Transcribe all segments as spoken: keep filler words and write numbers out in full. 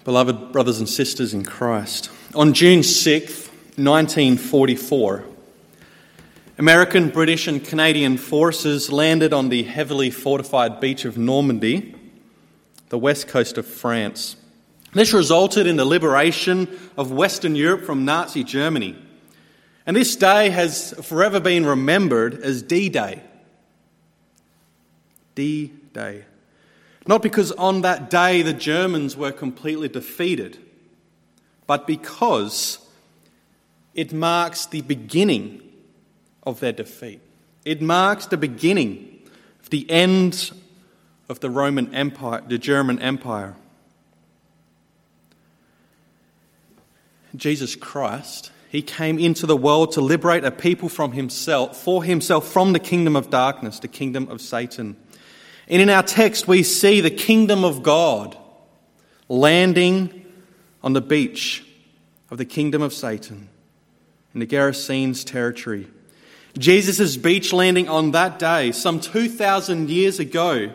Beloved brothers and sisters in Christ, on June sixth, nineteen forty-four, American, British and Canadian forces landed on the heavily fortified beach of Normandy, the west coast of France. This resulted in the liberation of Western Europe from Nazi Germany. And this day has forever been remembered as D-Day. D-Day. Not because on that day the Germans were completely defeated, but because it marks the beginning of their defeat. It marks the beginning of the end of the Roman Empire, the German Empire. Jesus Christ, he came into the world to liberate a people from himself, for himself, from the kingdom of darkness, the kingdom of Satan. And in our text, we see the kingdom of God landing on the beach of the kingdom of Satan in the Gerasenes territory. Jesus' beach landing on that day, some two thousand years ago,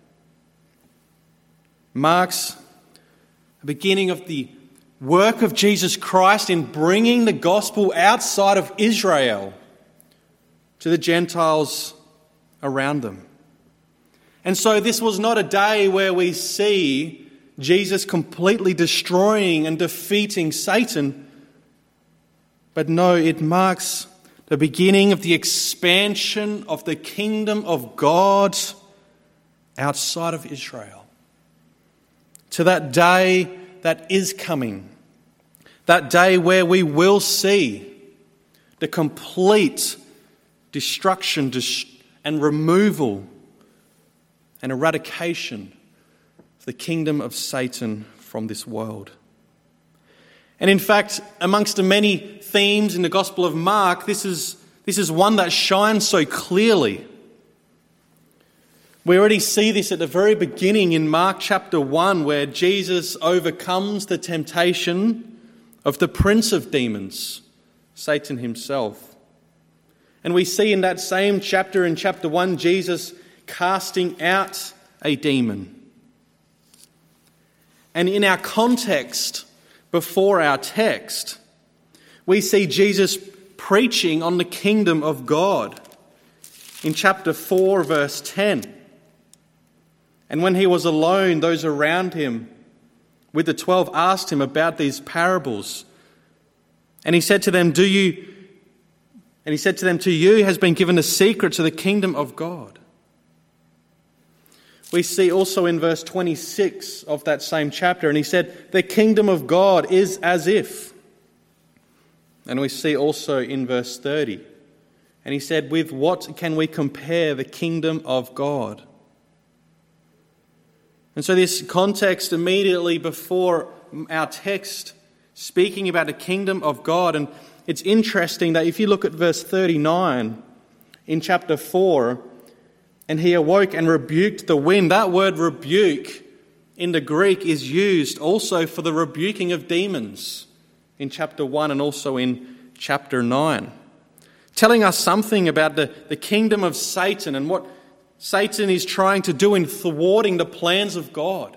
marks the beginning of the work of Jesus Christ in bringing the gospel outside of Israel to the Gentiles around them. And so this was not a day where we see Jesus completely destroying and defeating Satan, but no, it marks the beginning of the expansion of the kingdom of God outside of Israel. To that day that is coming, that day where we will see the complete destruction and removal and eradication of the kingdom of Satan from this world. And in fact, amongst the many themes in the Gospel of Mark, this is, this is one that shines so clearly. We already see this at the very beginning in Mark chapter one, where Jesus overcomes the temptation of the prince of demons, Satan himself. And we see in that same chapter, in chapter one, Jesus casting out a demon. And in our context before our text, we see Jesus preaching on the kingdom of God in chapter four, verse ten. And when he was alone, those around him with the twelve asked him about these parables. And he said to them, Do you, and he said to them, To you has been given the secrets of the kingdom of God. We see also in verse twenty-six of that same chapter, and he said, The kingdom of God is as if. And we see also in verse thirty, and he said, With what can we compare the kingdom of God? And so this context immediately before our text, speaking about the kingdom of God, and it's interesting that if you look at verse thirty-nine in chapter four, and he awoke and rebuked the wind. That word rebuke in the Greek is used also for the rebuking of demons in chapter one and also in chapter nine. Telling us something about the, the kingdom of Satan and what Satan is trying to do in thwarting the plans of God.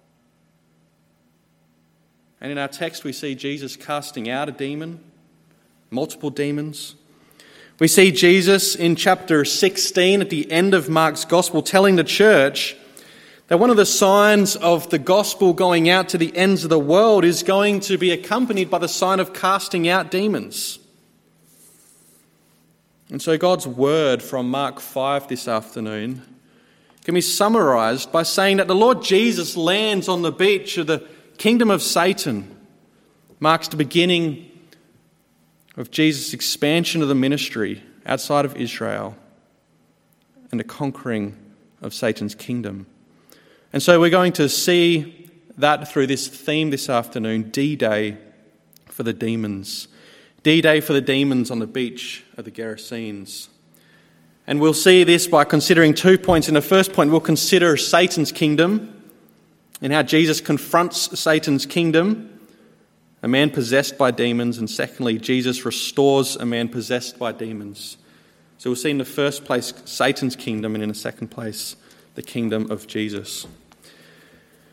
And in our text we see Jesus casting out a demon, multiple demons. We see Jesus in chapter sixteen at the end of Mark's gospel telling the church that one of the signs of the gospel going out to the ends of the world is going to be accompanied by the sign of casting out demons. And so God's word from Mark five this afternoon can be summarized by saying that the Lord Jesus lands on the beach of the kingdom of Satan, marks the beginning of Jesus' expansion of the ministry outside of Israel and the conquering of Satan's kingdom. And so we're going to see that through this theme this afternoon, D-Day for the demons. D-Day for the demons on the beach of the Gerasenes. And we'll see this by considering two points. In the first point, we'll consider Satan's kingdom and how Jesus confronts Satan's kingdom, a man possessed by demons, and secondly, Jesus restores a man possessed by demons. So we'll see in the first place Satan's kingdom, and in the second place, the kingdom of Jesus.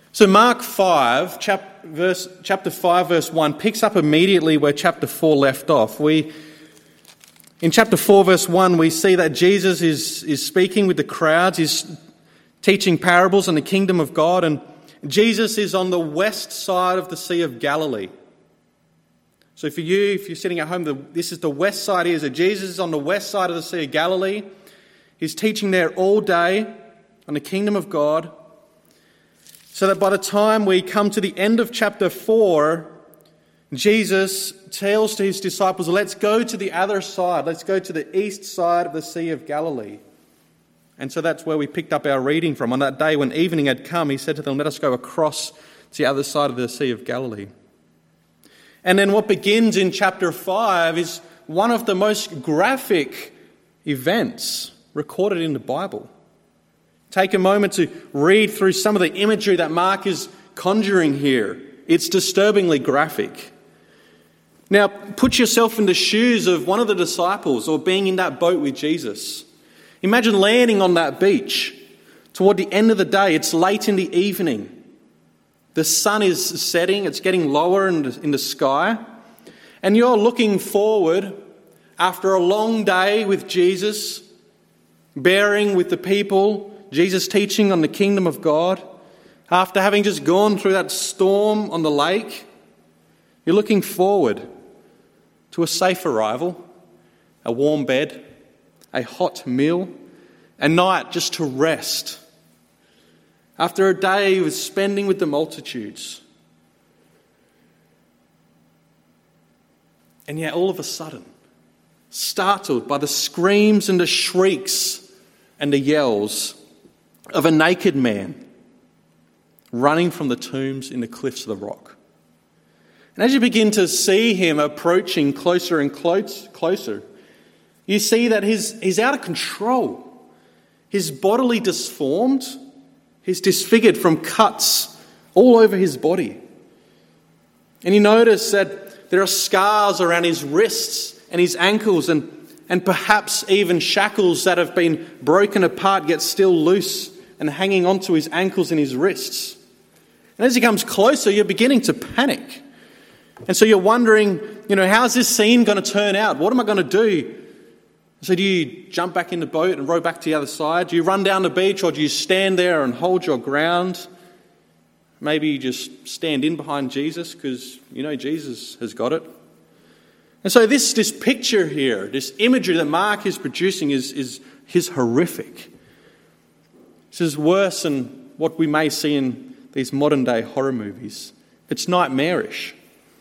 So Mark five, chap, verse, chapter five, verse one, picks up immediately where chapter four left off. We, in chapter four, verse one, we see that Jesus is, is speaking with the crowds. He's teaching parables on the kingdom of God, and Jesus is on the west side of the Sea of Galilee. So for you, if you're sitting at home, the, this is the west side here. So Jesus is on the west side of the Sea of Galilee. He's teaching there all day on the kingdom of God, so that by the time we come to the end of chapter four, Jesus tells to his disciples, let's go to the other side. Let's go to the east side of the Sea of Galilee. And so that's where we picked up our reading from. On that day when evening had come, he said to them, let us go across to the other side of the Sea of Galilee. And then what begins in chapter five is one of the most graphic events recorded in the Bible. Take a moment to read through some of the imagery that Mark is conjuring here. It's disturbingly graphic. Now, put yourself in the shoes of one of the disciples or being in that boat with Jesus. Imagine landing on that beach toward the end of the day. It's late in the evening. The sun is setting. It's getting lower in the, in the sky. And you're looking forward after a long day with Jesus, bearing with the people, Jesus teaching on the kingdom of God. After having just gone through that storm on the lake, you're looking forward to a safe arrival, a warm bed, a hot meal, a night just to rest. After a day of spending with the multitudes. And yet all of a sudden, startled by the screams and the shrieks and the yells of a naked man running from the tombs in the cliffs of the rock. And as you begin to see him approaching closer and close, closer, you see that he's, he's out of control. He's bodily disformed. He's disfigured from cuts all over his body. And you notice that there are scars around his wrists and his ankles, and, and perhaps even shackles that have been broken apart yet still loose and hanging onto his ankles and his wrists. And as he comes closer, you're beginning to panic. And so you're wondering, you know, how's this scene going to turn out? What am I going to do? So do you jump back in the boat and row back to the other side? Do you run down the beach, or do you stand there and hold your ground? Maybe you just stand in behind Jesus because you know Jesus has got it. And so this, this picture here, this imagery that Mark is producing is, is, is horrific. This is worse than what we may see in these modern day horror movies. It's nightmarish.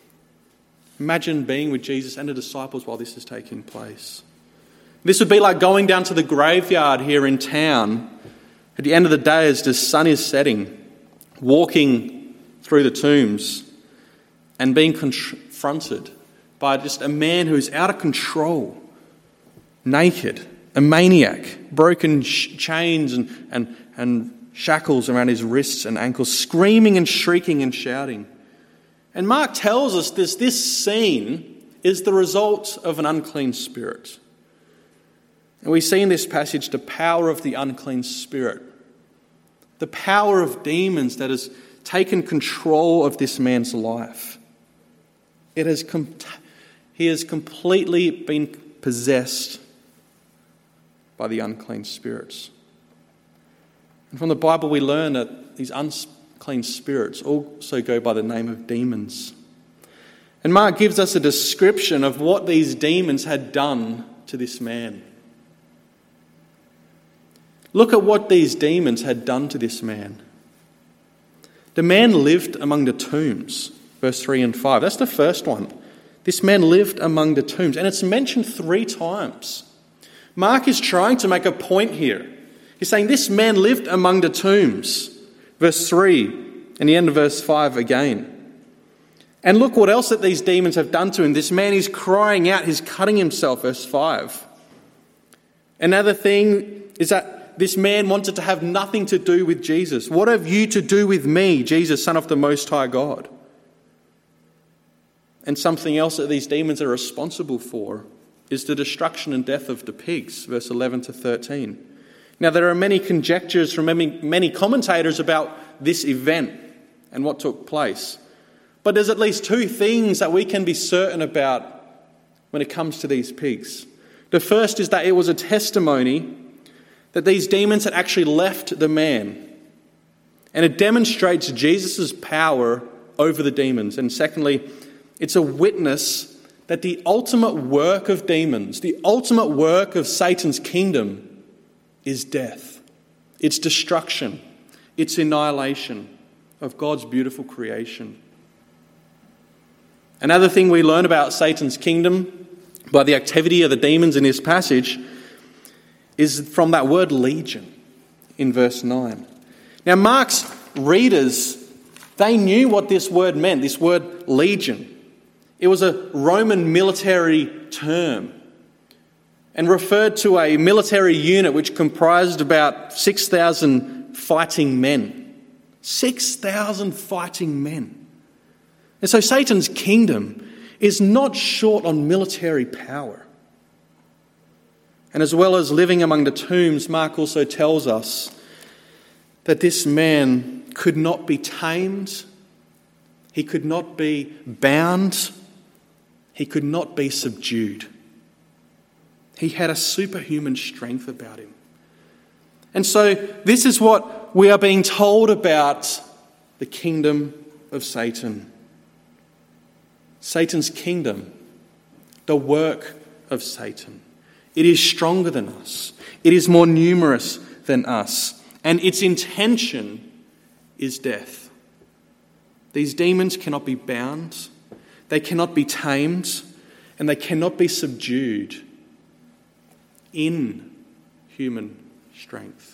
Imagine being with Jesus and the disciples while this is taking place. This would be like going down to the graveyard here in town at the end of the day as the sun is setting, walking through the tombs and being confronted by just a man who is out of control, naked, a maniac, broken sh- chains and, and, and shackles around his wrists and ankles, screaming and shrieking and shouting. And Mark tells us this, this scene is the result of an unclean spirit. And we see in this passage the power of the unclean spirit, the power of demons that has taken control of this man's life. It has com- he has completely been possessed by the unclean spirits. And from the Bible we learn that these unclean spirits also go by the name of demons. And Mark gives us a description of what these demons had done to this man. Look at what these demons had done to this man. The man lived among the tombs, verse three and five. That's the first one. This man lived among the tombs, and it's mentioned three times. Mark is trying to make a point here. He's saying this man lived among the tombs, verse three, and the end of verse five again. And look what else that these demons have done to him. This man is crying out, he's cutting himself, verse five. Another thing is that this man wanted to have nothing to do with Jesus. What have you to do with me, Jesus, Son of the Most High God? And something else that these demons are responsible for is the destruction and death of the pigs, verse eleven to thirteen. Now, there are many conjectures from many, many commentators about this event. and what took place. But there's at least two things that we can be certain about when it comes to these pigs. The first is that it was a testimony that these demons had actually left the man. And it demonstrates Jesus' power over the demons. And secondly, it's a witness that the ultimate work of demons, the ultimate work of Satan's kingdom is death. It's destruction. It's annihilation of God's beautiful creation. Another thing we learn about Satan's kingdom by the activity of the demons in this passage is from that word legion in verse nine. Now, Mark's readers, they knew what this word meant, this word legion. It was a Roman military term and referred to a military unit which comprised about six thousand fighting men. six thousand fighting men. And so Satan's kingdom is not short on military power. And as well as living among the tombs, Mark also tells us that this man could not be tamed, he could not be bound, he could not be subdued. He had a superhuman strength about him. And so this is what we are being told about the kingdom of Satan. Satan's kingdom, the work of Satan. It is stronger than us. It is more numerous than us. And its intention is death. These demons cannot be bound, they cannot be tamed, and they cannot be subdued in human strength.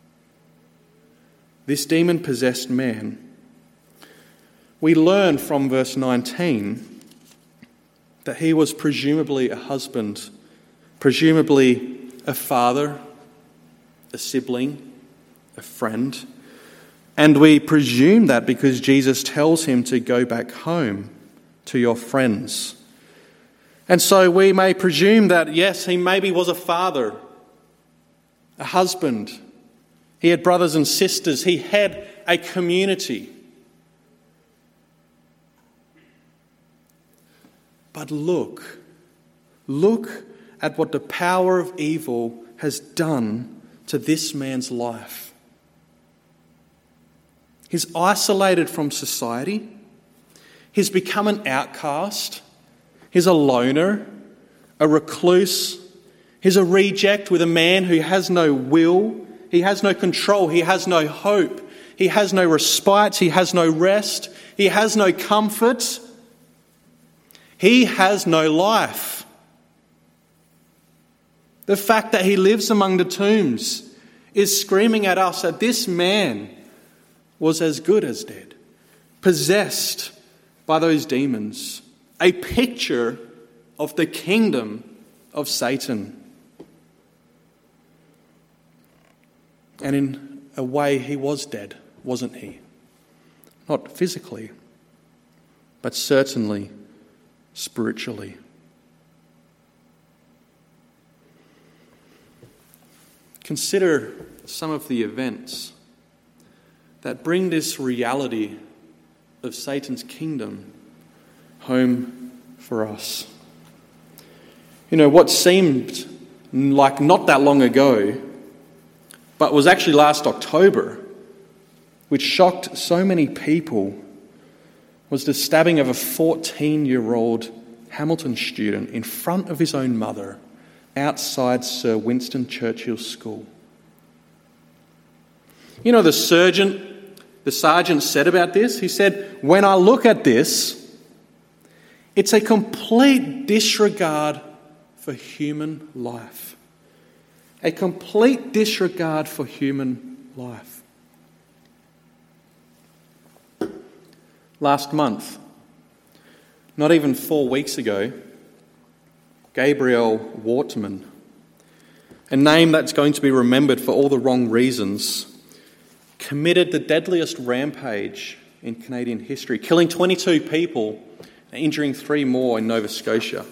This demon-possessed man, we learn from verse nineteen that he was presumably a husband, presumably a father, a sibling, a friend. And we presume that because Jesus tells him to go back home to your friends. And so we may presume that, yes, he maybe was a father, a husband. He had brothers and sisters. He had a community. But look, look at what the power of evil has done to this man's life. He's isolated from society. He's become an outcast. He's a loner, a recluse. He's a reject with a man who has no will. He has no control. He has no hope. He has no respite. He has no rest. He has no comfort. He has no life. The fact that he lives among the tombs is screaming at us that this man was as good as dead, possessed by those demons, a picture of the kingdom of Satan. And in a way, he was dead, wasn't he? Not physically, but certainly spiritually. Consider some of the events that bring this reality of Satan's kingdom home for us. You know, what seemed like not that long ago, but was actually last October, which shocked so many people, was the stabbing of a fourteen-year-old Hamilton student in front of his own mother outside Sir Winston Churchill's school. You know, the sergeant, the sergeant said about this, he said, "When I look at this, it's a complete disregard for human life. A complete disregard for human life." Last month, not even four weeks ago, Gabriel Wortman, a name that's going to be remembered for all the wrong reasons, committed the deadliest rampage in Canadian history, killing twenty-two people and injuring three more in Nova Scotia.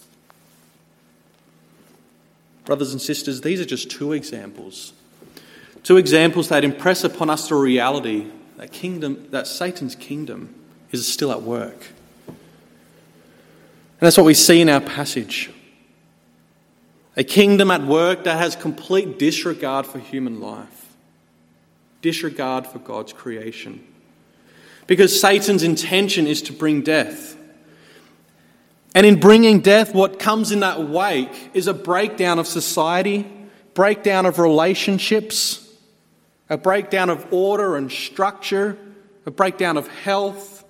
Brothers and sisters, these are just two examples. Two examples that impress upon us the reality that kingdom, that Satan's kingdom is still at work. And that's what we see in our passage. A kingdom at work that has complete disregard for human life, disregard for God's creation. Because Satan's intention is to bring death. And in bringing death, what comes in that wake is a breakdown of society, breakdown of relationships, a breakdown of order and structure, a breakdown of health.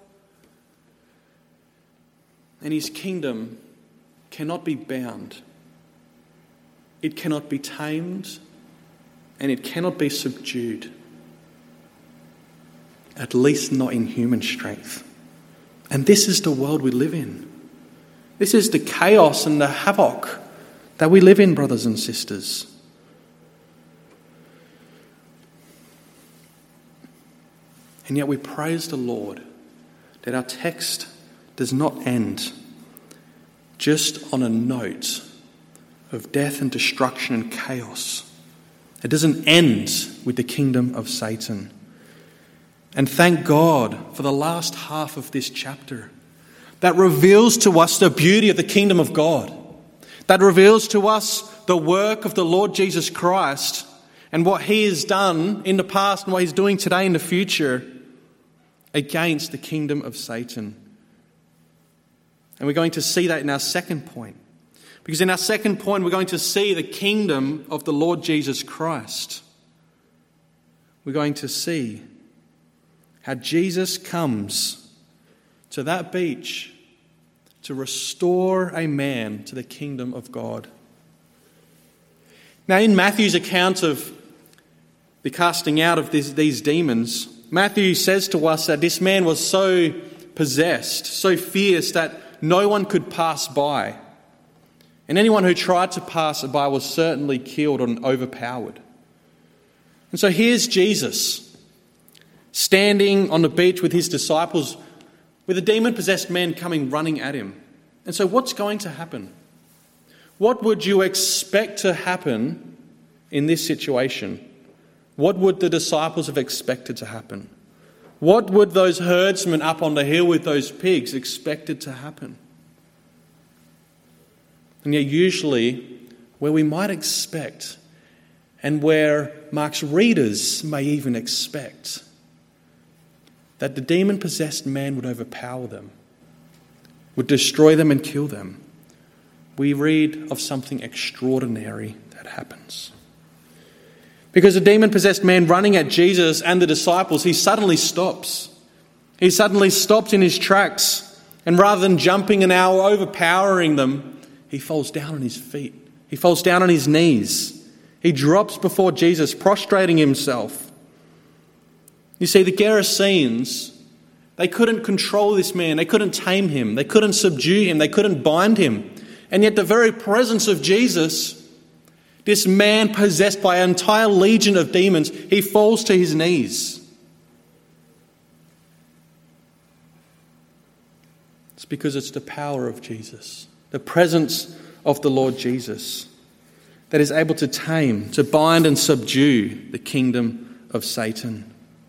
And his kingdom cannot be bound. It cannot be tamed, and it cannot be subdued. At least not in human strength. And this is the world we live in. This is the chaos and the havoc that we live in, brothers and sisters. And yet we praise the Lord that our text does not end just on a note of death and destruction and chaos. It doesn't end with the kingdom of Satan. And thank God for the last half of this chapter that reveals to us the beauty of the kingdom of God, that reveals to us the work of the Lord Jesus Christ and what he has done in the past and what he's doing today in the future against the kingdom of Satan. And we're going to see that in our second point. Because in our second point, we're going to see the kingdom of the Lord Jesus Christ. We're going to see how Jesus comes to that beach to restore a man to the kingdom of God. Now, in Matthew's account of the casting out of this, these demons, Matthew says to us that this man was so possessed, so fierce that no one could pass by. And anyone who tried to pass by was certainly killed and overpowered. And so here's Jesus standing on the beach with his disciples, with a demon-possessed man coming running at him. And so what's going to happen? What would you expect to happen in this situation? What would the disciples have expected to happen? What would those herdsmen up on the hill with those pigs expected to happen? And yet usually where we might expect, and where Mark's readers may even expect, that the demon-possessed man would overpower them, would destroy them and kill them, we read of something extraordinary that happens. Because the demon-possessed man running at Jesus and the disciples, he suddenly stops. He suddenly stops in his tracks, and rather than jumping and now overpowering them, he falls down on his feet. He falls down on his knees. He drops before Jesus, prostrating himself. You see, the Gerasenes, they couldn't control this man. They couldn't tame him. They couldn't subdue him. They couldn't bind him. And yet the very presence of Jesus, this man possessed by an entire legion of demons, he falls to his knees. It's because it's the power of Jesus, the presence of the Lord Jesus, that is able to tame, to bind and subdue the kingdom of Satan.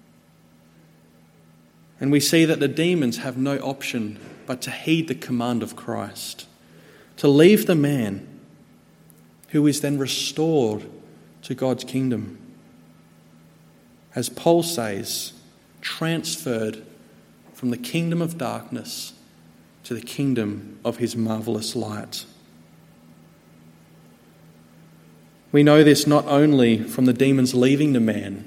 And we see that the demons have no option but to heed the command of Christ, to leave the man who is then restored to God's kingdom. As Paul says, transferred from the kingdom of darkness to the kingdom of his marvellous light. We know this not only from the demons leaving the man.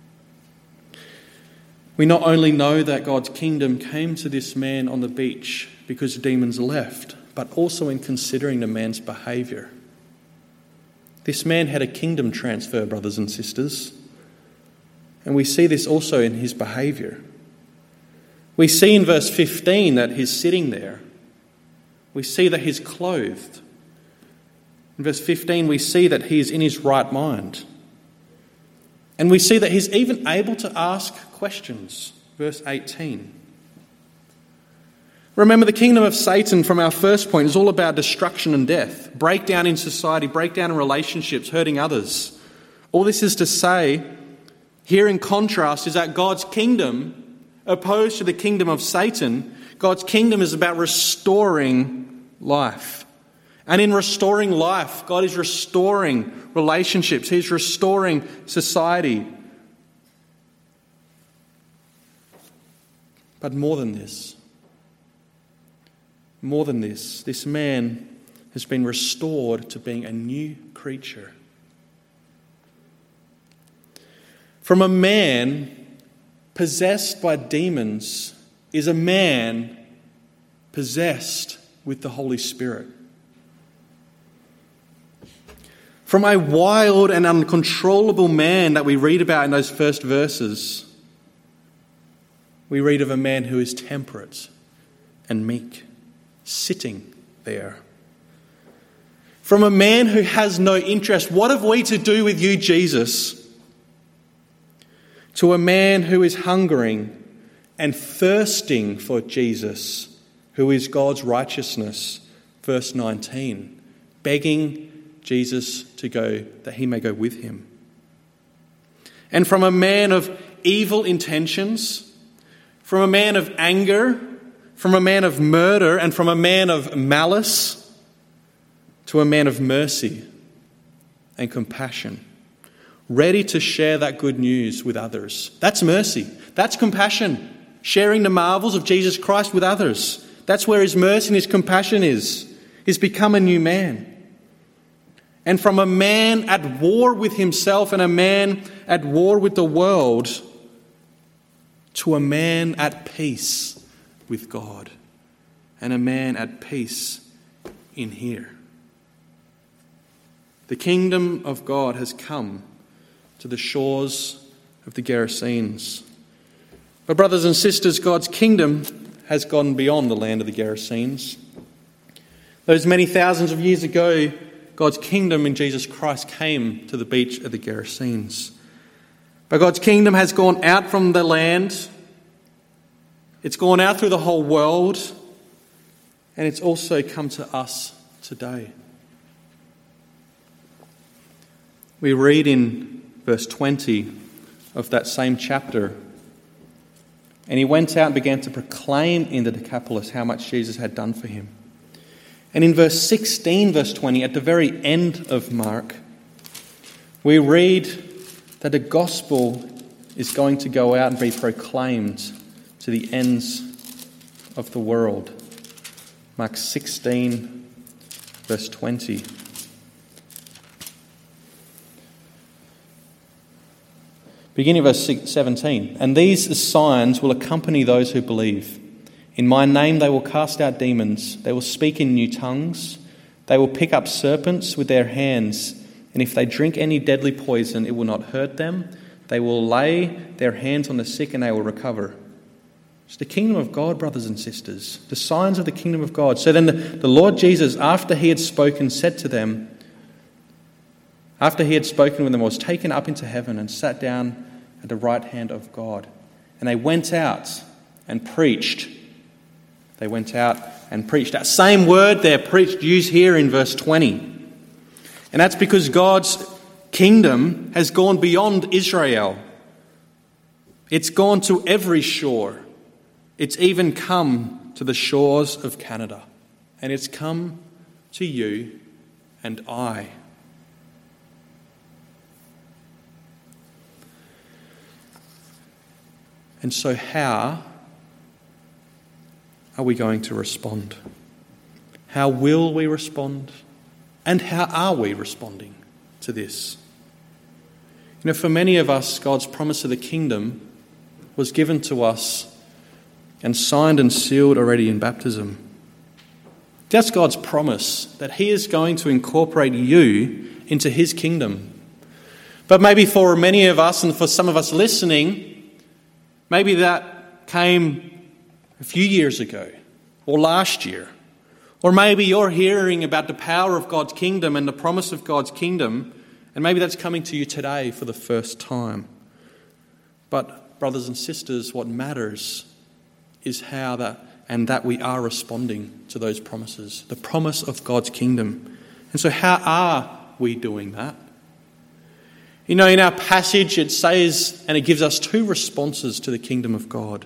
We not only know that God's kingdom came to this man on the beach because the demons left, but also in considering the man's behaviour. This man had a kingdom transfer, brothers and sisters. And we see this also in his behaviour. We see in verse fifteen that he's sitting there. We see that he's clothed. In verse fifteen, we see that he is in his right mind. And we see that he's even able to ask questions. Verse eighteen. Remember, the kingdom of Satan, from our first point, is all about destruction and death. Breakdown in society, breakdown in relationships, hurting others. All this is to say, here in contrast is that God's kingdom, opposed to the kingdom of Satan, God's kingdom is about restoring life. And in restoring life, God is restoring relationships. He's restoring society. But more than this, more than this, this man has been restored to being a new creature. From a man possessed by demons is a man possessed with the Holy Spirit. From a wild and uncontrollable man that we read about in those first verses, we read of a man who is temperate and meek, sitting there. From a man who has no interest, what have we to do with you, Jesus? To a man who is hungering and thirsting for Jesus, who is God's righteousness. Verse nineteen, begging Jesus to go, that he may go with him. And from a man of evil intentions, from a man of anger, from a man of murder, and from a man of malice, to a man of mercy and compassion, ready to share that good news with others. That's mercy. That's compassion. Sharing the marvels of Jesus Christ with others. That's where his mercy and his compassion is. He's become a new man. And from a man at war with himself and a man at war with the world, to a man at peace with God and a man at peace in here. The kingdom of God has come to the shores of the Gerasenes. But brothers and sisters, God's kingdom has gone beyond the land of the Gerasenes. Those many thousands of years ago, God's kingdom in Jesus Christ came to the beach of the Gerasenes. But God's kingdom has gone out from the land. It's gone out through the whole world. And it's also come to us today. We read in verse twenty of that same chapter, and he went out and began to proclaim in the Decapolis how much Jesus had done for him. And in verse sixteen, verse twenty, at the very end of Mark, we read that the gospel is going to go out and be proclaimed to the ends of the world. Mark sixteen, verse twenty. Beginning of verse seventeen. And these signs will accompany those who believe. In my name they will cast out demons. They will speak in new tongues. They will pick up serpents with their hands. And if they drink any deadly poison, it will not hurt them. They will lay their hands on the sick and they will recover. It's the kingdom of God, brothers and sisters. The signs of the kingdom of God. So then the, the Lord Jesus, after he had spoken, said to them, after he had spoken with them, was taken up into heaven and sat down at the right hand of God. And they went out and preached. They went out and preached. That same word there, preached, used here in verse twenty. And that's because God's kingdom has gone beyond Israel. It's gone to every shore. It's even come to the shores of Canada. And it's come to you and I. And so how are we going to respond? How will we respond? And how are we responding to this? You know, for many of us, God's promise of the kingdom was given to us and signed and sealed already in baptism. That's God's promise, that he is going to incorporate you into his kingdom. But maybe for many of us and for some of us listening, maybe that came a few years ago or last year. Or maybe you're hearing about the power of God's kingdom and the promise of God's kingdom, and maybe that's coming to you today for the first time. But brothers and sisters, what matters is how that and that we are responding to those promises, the promise of God's kingdom. And so how are we doing that? You know, in our passage it says, and it gives us two responses to the kingdom of God.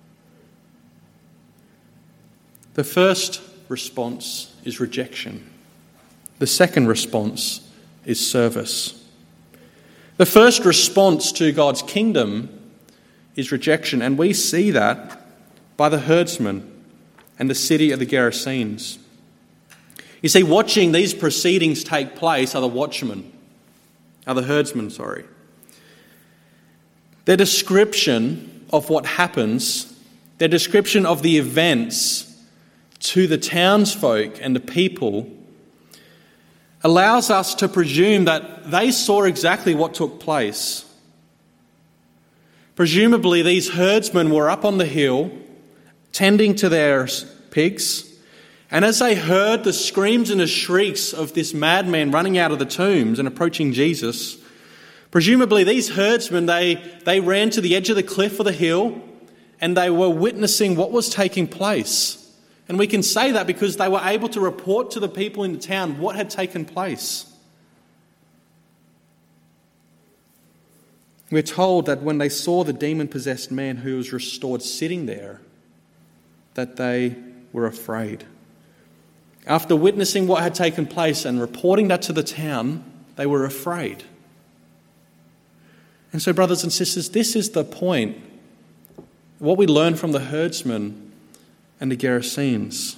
The first response is rejection. The second response is service. The first response to God's kingdom is rejection, and we see that by the herdsmen and the city of the Gerasenes. You see, watching these proceedings take place are the watchmen, are the herdsmen, sorry. Their description of what happens, their description of the events to the townsfolk and the people allows us to presume that they saw exactly what took place. Presumably, these herdsmen were up on the hill tending to their pigs, and as they heard the screams and the shrieks of this madman running out of the tombs and approaching Jesus, presumably these herdsmen, they, they ran to the edge of the cliff or the hill and they were witnessing what was taking place. And we can say that because they were able to report to the people in the town what had taken place. We're told that when they saw the demon-possessed man who was restored sitting there, that they were afraid. After witnessing what had taken place and reporting that to the town, they were afraid. And so, brothers and sisters, this is the point. What we learn from the herdsmen and the Gerasenes.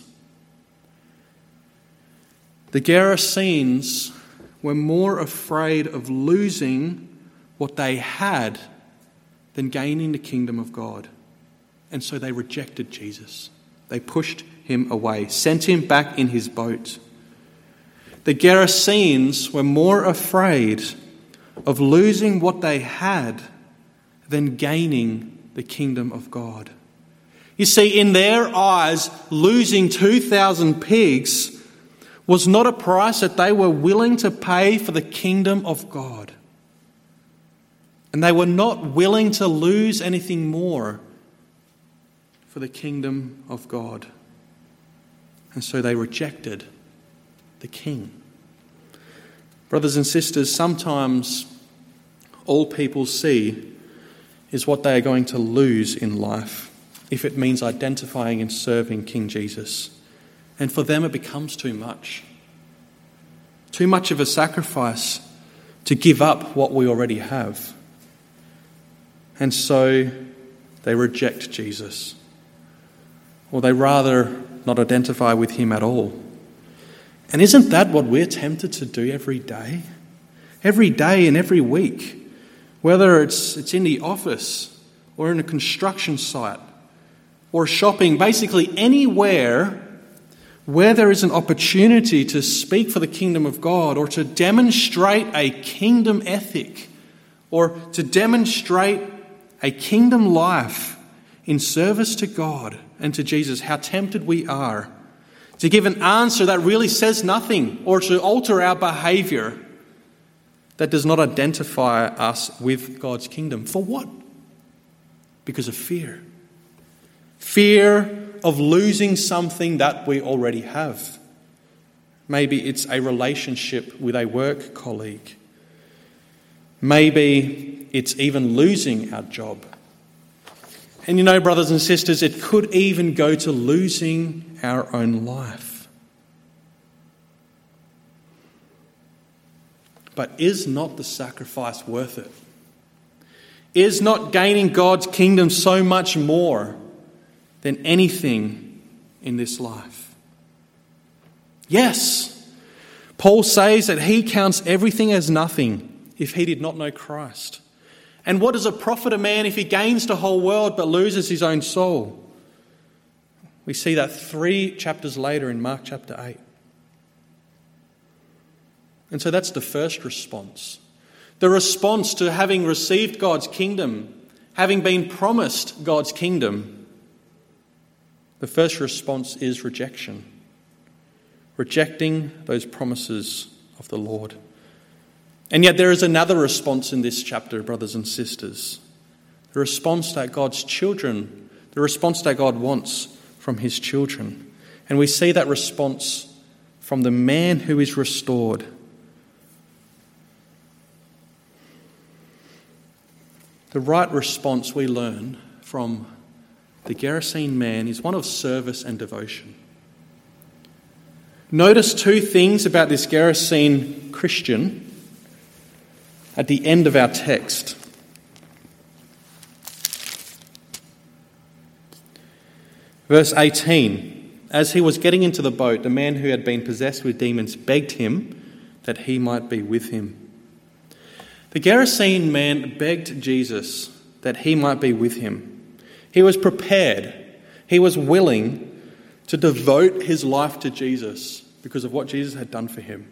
The Gerasenes were more afraid of losing what they had than gaining the kingdom of God. And so they rejected Jesus. They pushed him away, sent him back in his boat. The Gerasenes were more afraid of losing what they had than gaining the kingdom of God. You see, in their eyes, losing two thousand pigs was not a price that they were willing to pay for the kingdom of God. And they were not willing to lose anything more for the kingdom of God. And so they rejected the king. Brothers and sisters, sometimes all people see is what they are going to lose in life if it means identifying and serving King Jesus. And for them it becomes too much. Too much of a sacrifice to give up what we already have. And so they reject Jesus. Or they rather not identify with him at all. And isn't that what we're tempted to do every day? Every day and every week. Whether it's it's in the office or in a construction site or shopping, basically anywhere where there is an opportunity to speak for the kingdom of God or to demonstrate a kingdom ethic or to demonstrate a kingdom life in service to God and to Jesus, how tempted we are to give an answer that really says nothing or to alter our behaviour that does not identify us with God's kingdom. For what? Because of fear. Fear of losing something that we already have. Maybe it's a relationship with a work colleague. Maybe it's even losing our job. And you know, brothers and sisters, it could even go to losing our own life. But is not the sacrifice worth it? Is not gaining God's kingdom so much more than anything in this life? Yes. Paul says that he counts everything as nothing if he did not know Christ. And what does it profit a man if he gains the whole world but loses his own soul? We see that three chapters later in Mark chapter eight. And so that's the first response. The response to having received God's kingdom, having been promised God's kingdom. The first response is rejection. Rejecting those promises of the Lord. And yet there is another response in this chapter, brothers and sisters. The response that God's children, the response that God wants from his children. And we see that response from the man who is restored. the right response we learn from the Gerasene man is one of service and devotion. Notice two things about this Gerasene Christian at the end of our text. Verse eighteen, as he was getting into the boat, the man who had been possessed with demons begged him that he might be with him. The Gerasene man begged Jesus that he might be with him. He was prepared. He was willing to devote his life to Jesus because of what Jesus had done for him.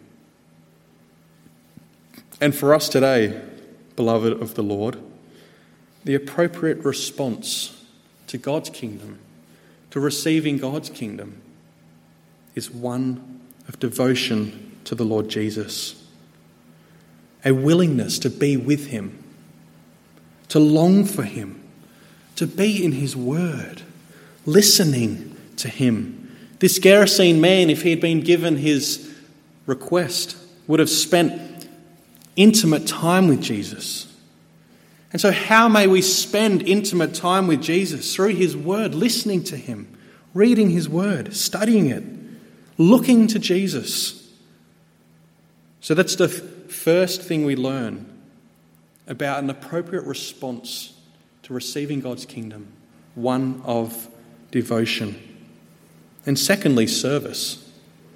And for us today, beloved of the Lord, the appropriate response to God's kingdom, to receiving God's kingdom, is one of devotion to the Lord Jesus. A willingness to be with him, to long for him, to be in his word, listening to him. This Gerasene man, if he had been given his request, would have spent intimate time with Jesus. And so how may we spend intimate time with Jesus? Through his word, listening to him, reading his word, studying it, looking to Jesus. So that's the first thing we learn about an appropriate response to receiving God's kingdom, one of devotion. And secondly, service.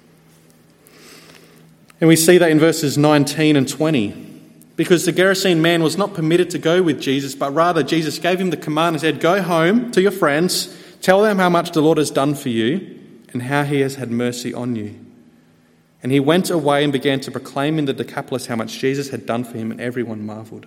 And we see that in verses nineteen and twenty. Because the Gerasene man was not permitted to go with Jesus, but rather Jesus gave him the command and said, "Go home to your friends, tell them how much the Lord has done for you and how he has had mercy on you." And he went away and began to proclaim in the Decapolis how much Jesus had done for him, and everyone marvelled.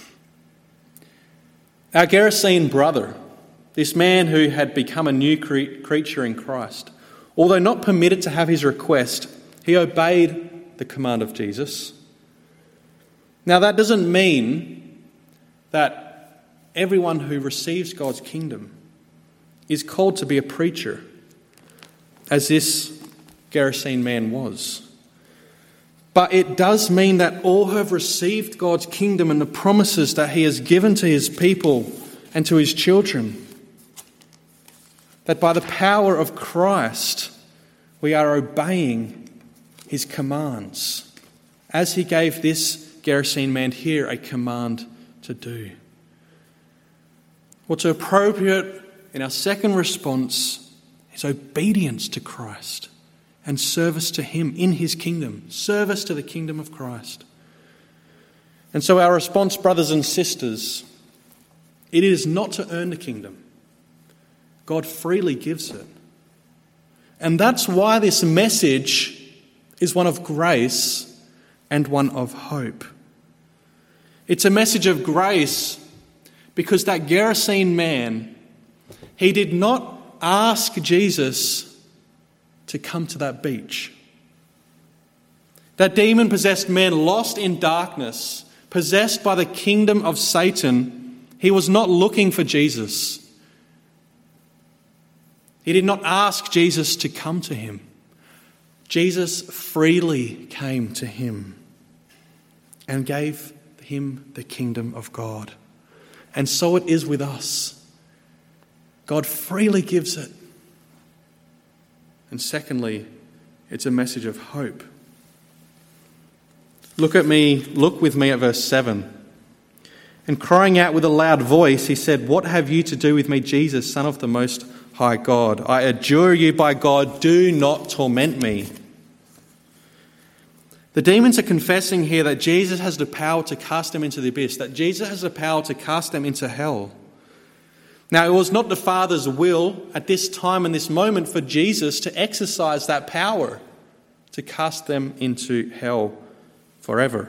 Our Gerasene brother, this man who had become a new cre- creature in Christ, although not permitted to have his request, he obeyed the command of Jesus. Now that doesn't mean that everyone who receives God's kingdom is called to be a preacher, as this Gerasene man was. But it does mean that all who have received God's kingdom and the promises that he has given to his people and to his children, that by the power of Christ we are obeying his commands, as he gave this Gerasene man here a command to do. What's appropriate in our second response is obedience to Christ and service to him in his kingdom, service to the kingdom of Christ. And so our response, brothers and sisters, it is not to earn the kingdom. God freely gives it. And that's why this message is one of grace and one of hope. It's a message of grace because that Gerasene man, he did not ask Jesus to come to that beach. That demon-possessed man, lost in darkness, possessed by the kingdom of Satan, he was not looking for Jesus. He did not ask Jesus to come to him. Jesus freely came to him and gave him the kingdom of God. And so it is with us. God freely gives it. And secondly, it's a message of hope. Look at me, look with me at verse seven. And crying out with a loud voice, he said, "What have you to do with me, Jesus, Son of the Most High God? I adjure you by God, do not torment me." The demons are confessing here that Jesus has the power to cast them into the abyss, that Jesus has the power to cast them into hell. Now, it was not the Father's will at this time and this moment for Jesus to exercise that power to cast them into hell forever.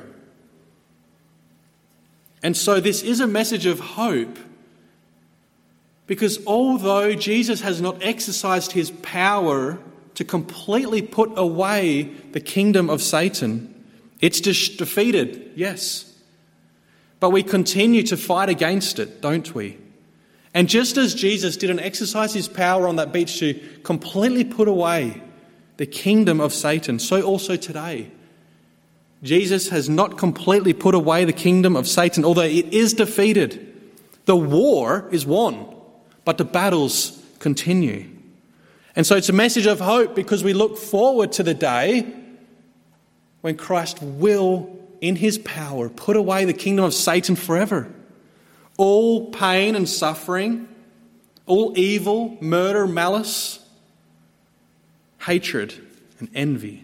And so this is a message of hope, because although Jesus has not exercised his power to completely put away the kingdom of Satan, it's de- defeated, yes. But we continue to fight against it, don't we? And just as Jesus didn't exercise his power on that beach to completely put away the kingdom of Satan, so also today. Jesus has not completely put away the kingdom of Satan, although it is defeated. The war is won, but the battles continue. And so it's a message of hope because we look forward to the day when Christ will, in his power, put away the kingdom of Satan forever. All pain and suffering, all evil, murder, malice, hatred and envy.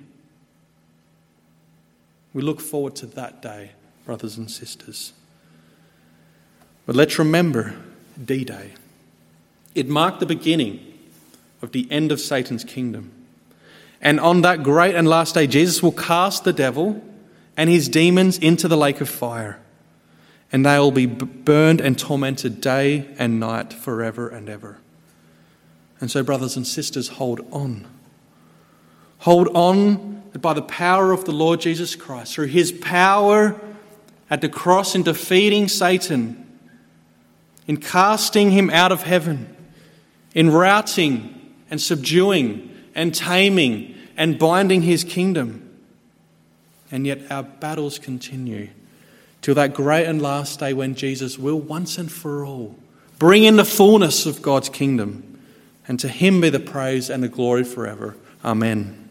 We look forward to that day, brothers and sisters. But let's remember D-Day. It marked the beginning of the end of Satan's kingdom. And on that great and last day, Jesus will cast the devil and his demons into the lake of fire. And they will be burned and tormented day and night forever and ever. And so, brothers and sisters, hold on. Hold on that by the power of the Lord Jesus Christ, through his power at the cross in defeating Satan, in casting him out of heaven, in routing and subduing and taming and binding his kingdom. And yet our battles continue till that great and last day when Jesus will once and for all bring in the fullness of God's kingdom. And to him be the praise and the glory forever. Amen.